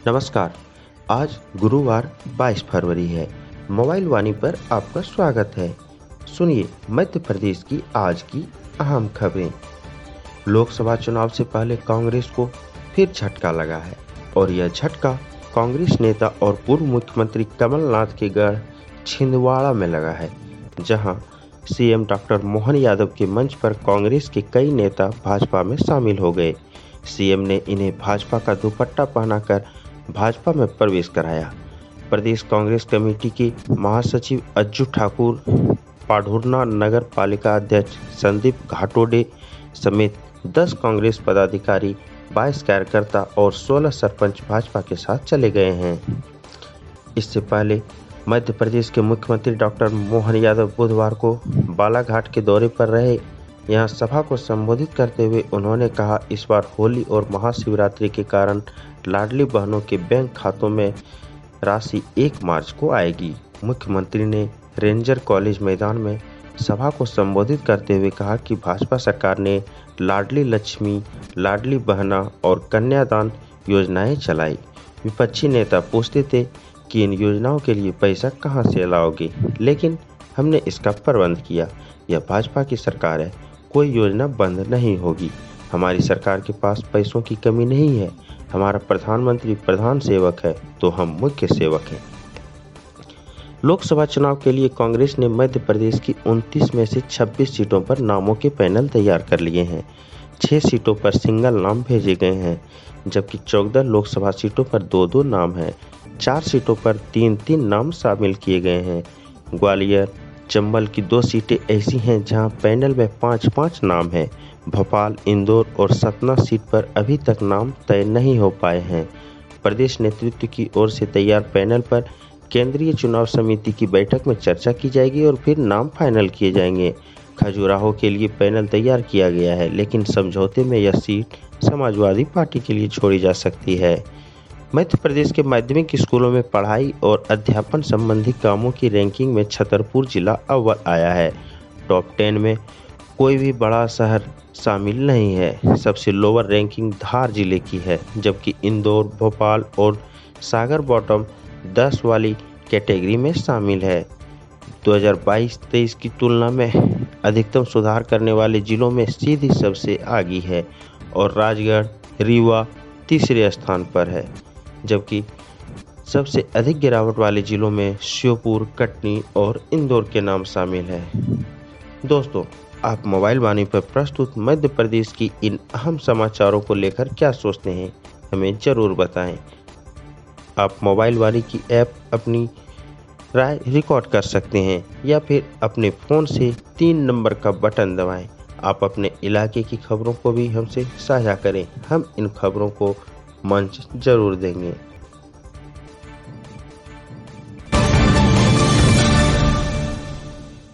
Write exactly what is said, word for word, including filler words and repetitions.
नमस्कार। आज गुरुवार बाईस फरवरी है। मोबाइल वाणी पर आपका स्वागत है। सुनिए मध्य प्रदेश की आज की अहम खबरें। लोकसभा चुनाव से पहले कांग्रेस को फिर झटका लगा है और यह झटका कांग्रेस नेता और पूर्व मुख्यमंत्री कमलनाथ के गढ़ छिंदवाड़ा में लगा है, जहां सीएम डॉक्टर मोहन यादव के मंच पर कांग्रेस के कई नेता भाजपा में शामिल हो गए। सीएम ने इन्हें भाजपा का दुपट्टा पहनाकर भाजपा में प्रवेश कराया। प्रदेश कांग्रेस कमेटी के महासचिव अज्जू ठाकुर, पाढुरना नगर पालिका अध्यक्ष संदीप घाटोडे समेत दस कांग्रेस पदाधिकारी, बाईस कार्यकर्ता और सोलह सरपंच भाजपा के साथ चले गए हैं। इससे पहले मध्य प्रदेश के मुख्यमंत्री डॉक्टर मोहन यादव बुधवार को बालाघाट के दौरे पर रहे। यहां सभा को संबोधित करते हुए उन्होंने कहा, इस बार होली और महाशिवरात्रि के कारण लाडली बहनों के बैंक खातों में राशि एक मार्च को आएगी। मुख्यमंत्री ने रेंजर कॉलेज मैदान में सभा को संबोधित करते हुए कहा कि भाजपा सरकार ने लाडली लक्ष्मी, लाडली बहना और कन्यादान योजनाएं चलाई। विपक्षी नेता पूछते थे कि इन योजनाओं के लिए पैसा कहां से लाओगे, लेकिन हमने इसका प्रबंध किया। यह भाजपा की सरकार है, कोई योजना बंद नहीं होगी। हमारी सरकार के पास पैसों की कमी नहीं है। हमारा प्रधानमंत्री प्रधान सेवक है तो हम मुख्य सेवक हैं। लोकसभा चुनाव के लिए कांग्रेस ने मध्य प्रदेश की उनतीस में से छब्बीस सीटों पर नामों के पैनल तैयार कर लिए हैं। छह सीटों पर सिंगल नाम भेजे गए हैं, जबकि चौदह लोकसभा सीटों पर दो दो नाम हैं। चार सीटों पर तीन तीन नाम शामिल किए गए हैं। ग्वालियर, चंबल की दो सीटें ऐसी हैं जहां पैनल में पाँच पाँच नाम हैं। भोपाल, इंदौर और सतना सीट पर अभी तक नाम तय नहीं हो पाए हैं। प्रदेश नेतृत्व की ओर से तैयार पैनल पर केंद्रीय चुनाव समिति की बैठक में चर्चा की जाएगी और फिर नाम फाइनल किए जाएंगे। खजुराहो के लिए पैनल तैयार किया गया है, लेकिन समझौते में यह सीट समाजवादी पार्टी के लिए छोड़ी जा सकती है। मध्य प्रदेश के माध्यमिक स्कूलों में पढ़ाई और अध्यापन संबंधी कामों की रैंकिंग में छतरपुर जिला अव्वल आया है। टॉप टेन में कोई भी बड़ा शहर शामिल नहीं है। सबसे लोअर रैंकिंग धार जिले की है, जबकि इंदौर, भोपाल और सागर बॉटम दस वाली कैटेगरी में शामिल है। दो हज़ार बाईस तेईस की तुलना में अधिकतम सुधार करने वाले जिलों में सीधी सबसे आगे है और राजगढ़, रीवा तीसरे स्थान पर है, जबकि सबसे अधिक गिरावट वाले जिलों में श्योपुर, कटनी और इंदौर के नाम शामिल हैं। दोस्तों, आप मोबाइल वाणी पर प्रस्तुत मध्य प्रदेश की इन अहम समाचारों को लेकर क्या सोचते हैं, हमें ज़रूर बताएं। आप मोबाइल वाणी की ऐप अपनी राय रिकॉर्ड कर सकते हैं या फिर अपने फ़ोन से तीन नंबर का बटन दबाएं। आप अपने इलाके की खबरों को भी हमसे साझा करें, हम इन खबरों को मंच जरूर देंगे।